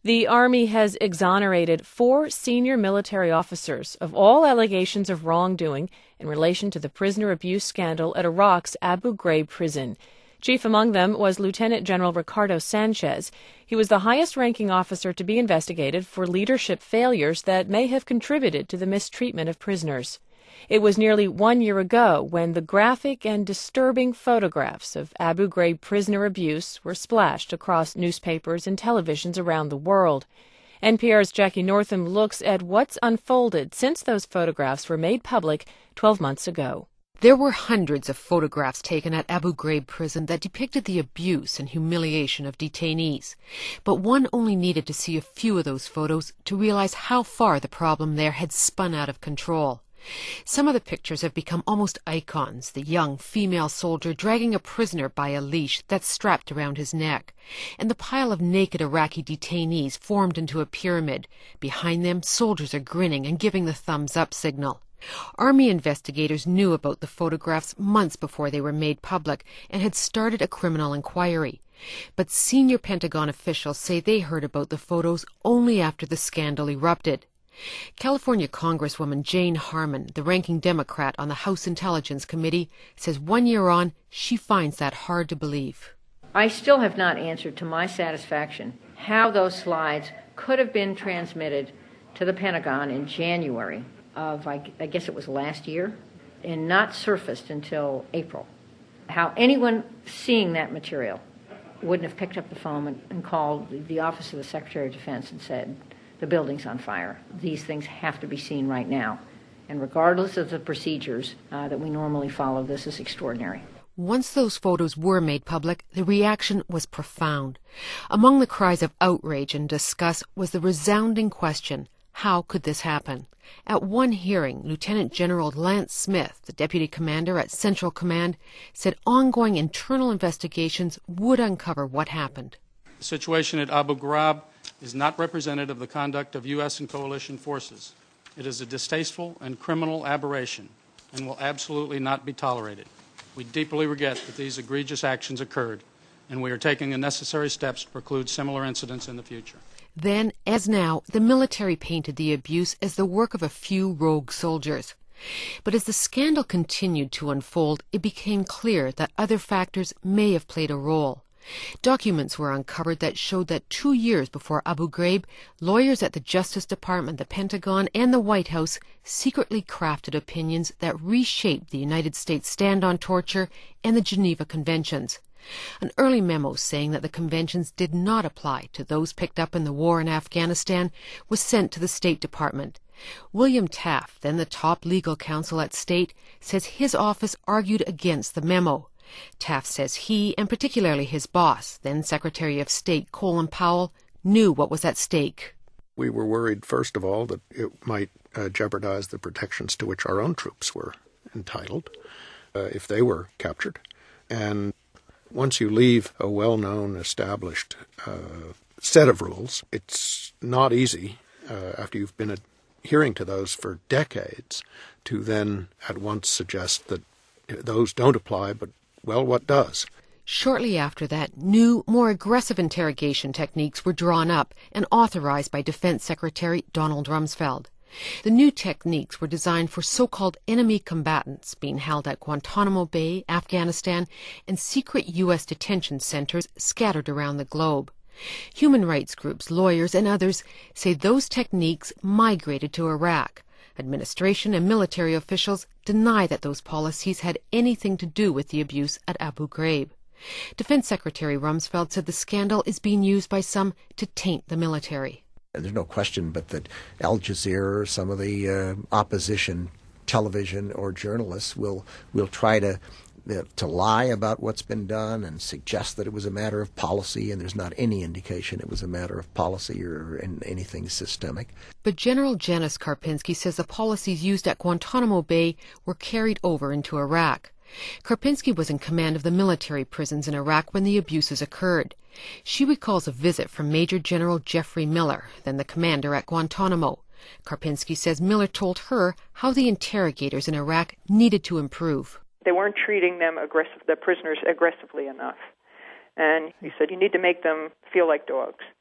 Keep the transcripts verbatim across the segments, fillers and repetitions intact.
The Army has exonerated four senior military officers of all allegations of wrongdoing in relation to the prisoner abuse scandal at Iraq's Abu Ghraib prison. Chief among them was Lieutenant General Ricardo Sanchez. He was the highest-ranking officer to be investigated for leadership failures that may have contributed to the mistreatment of prisoners. It was nearly one year ago when the graphic and disturbing photographs of Abu Ghraib prisoner abuse were splashed across newspapers and televisions around the world. N P R's Jackie Northam looks at what's unfolded since those photographs were made public twelve months ago. There were hundreds of photographs taken at Abu Ghraib prison that depicted the abuse and humiliation of detainees. But one only needed to see a few of those photos to realize how far the problem there had spun out of control. Some of the pictures have become almost icons, the young female soldier dragging a prisoner by a leash that's strapped around his neck, and the pile of naked Iraqi detainees formed into a pyramid. Behind them, soldiers are grinning and giving the thumbs-up signal. Army investigators knew about the photographs months before they were made public and had started a criminal inquiry. But senior Pentagon officials say they heard about the photos only after the scandal erupted. California Congresswoman Jane Harman, the ranking Democrat on the House Intelligence Committee, says one year on, she finds that hard to believe. I still have not answered to my satisfaction how those slides could have been transmitted to the Pentagon in January of, I, I guess it was last year, and not surfaced until April. How anyone seeing that material wouldn't have picked up the phone and, and called the Office of the Secretary of Defense and said, the building's on fire. These things have to be seen right now. And regardless of the procedures uh, that we normally follow, this is extraordinary. Once those photos were made public, the reaction was profound. Among the cries of outrage and disgust was the resounding question, how could this happen? At one hearing, Lieutenant General Lance Smith, the deputy commander at Central Command, said ongoing internal investigations would uncover what happened. The situation at Abu Ghraib is not representative of the conduct of U S and coalition forces. It is a distasteful and criminal aberration and will absolutely not be tolerated. We deeply regret that these egregious actions occurred, and we are taking the necessary steps to preclude similar incidents in the future. Then, as now, the military painted the abuse as the work of a few rogue soldiers. But as the scandal continued to unfold, it became clear that other factors may have played a role. Documents were uncovered that showed that two years before Abu Ghraib, lawyers at the Justice Department, the Pentagon, and the White House secretly crafted opinions that reshaped the United States stand on torture and the Geneva Conventions. An early memo saying that the conventions did not apply to those picked up in the war in Afghanistan was sent to the State Department. William Taft, then the top legal counsel at State, says his office argued against the memo. Taft says he, and particularly his boss, then Secretary of State Colin Powell, knew what was at stake. We were worried, first of all, that it might uh, jeopardize the protections to which our own troops were entitled uh, if they were captured. And once you leave a well-known, established uh, set of rules, it's not easy, uh, after you've been adhering to those for decades, to then at once suggest that those don't apply, but well, what does? Shortly after that, new, more aggressive interrogation techniques were drawn up and authorized by Defense Secretary Donald Rumsfeld. The new techniques were designed for so-called enemy combatants being held at Guantanamo Bay, Afghanistan, and secret U S detention centers scattered around the globe. Human rights groups, lawyers, and others say those techniques migrated to Iraq. Administration and military officials deny that those policies had anything to do with the abuse at Abu Ghraib. Defense Secretary Rumsfeld said the scandal is being used by some to taint the military. There's no question but that Al Jazeera or some of the uh, opposition television or journalists will will try to uh, to lie about what's been done and suggest that it was a matter of policy, and there's not any indication it was a matter of policy or in anything systemic. But General Janis Karpinski says the policies used at Guantanamo Bay were carried over into Iraq. Karpinski was in command of the military prisons in Iraq when the abuses occurred. She recalls a visit from Major General Jeffrey Miller, then the commander at Guantanamo. Karpinski says Miller told her how the interrogators in Iraq needed to improve. They weren't treating them aggressive, the prisoners aggressively enough. And he said, you need to make them feel like dogs.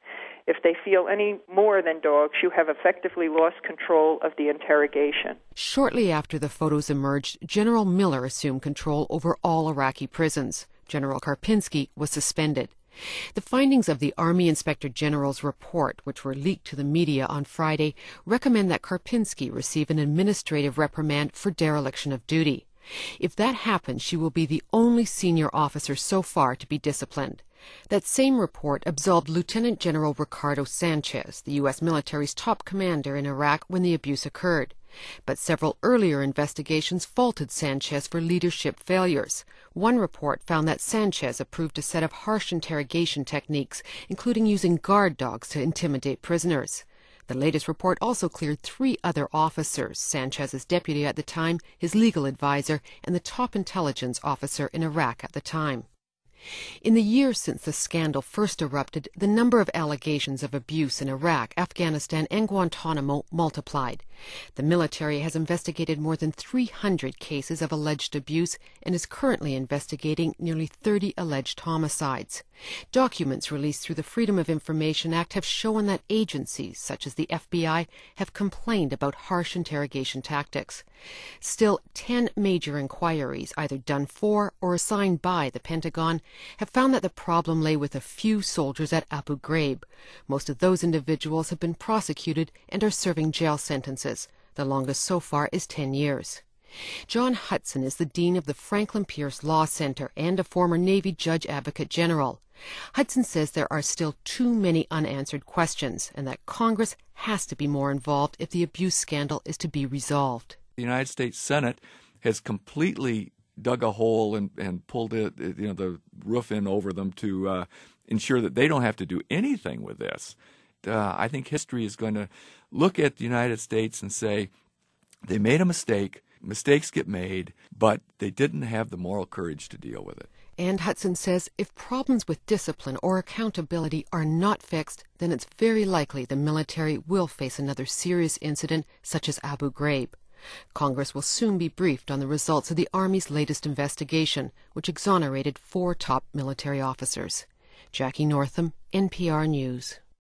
If they feel any more than dogs, you have effectively lost control of the interrogation. Shortly after the photos emerged, General Miller assumed control over all Iraqi prisons. General Karpinski was suspended. The findings of the Army Inspector General's report, which were leaked to the media on Friday, recommend that Karpinski receive an administrative reprimand for dereliction of duty. If that happens, she will be the only senior officer so far to be disciplined. That same report absolved Lieutenant General Ricardo Sanchez, the U S military's top commander in Iraq when the abuse occurred. But several earlier investigations faulted Sanchez for leadership failures. One report found that Sanchez approved a set of harsh interrogation techniques, including using guard dogs to intimidate prisoners. The latest report also cleared three other officers, Sanchez's deputy at the time, his legal advisor, and the top intelligence officer in Iraq at the time. In the years since the scandal first erupted, the number of allegations of abuse in Iraq, Afghanistan, and Guantanamo multiplied. The military has investigated more than three hundred cases of alleged abuse and is currently investigating nearly thirty alleged homicides. Documents released through the Freedom of Information Act have shown that agencies, such as the F B I, have complained about harsh interrogation tactics. Still, ten major inquiries, either done for or assigned by the Pentagon, have found that the problem lay with a few soldiers at Abu Ghraib. Most of those individuals have been prosecuted and are serving jail sentences. The longest so far is ten years. John Hudson is the dean of the Franklin Pierce Law Center and a former Navy Judge Advocate General. Hudson says there are still too many unanswered questions and that Congress has to be more involved if the abuse scandal is to be resolved. The United States Senate has completely dug a hole and, and pulled it, you know, the roof in over them to uh, ensure that they don't have to do anything with this. Uh, I think history is going to look at the United States and say they made a mistake. Mistakes get made, but they didn't have the moral courage to deal with it. And Hudson says if problems with discipline or accountability are not fixed, then it's very likely the military will face another serious incident such as Abu Ghraib. Congress will soon be briefed on the results of the Army's latest investigation, which exonerated four top military officers. Jackie Northam, N P R News.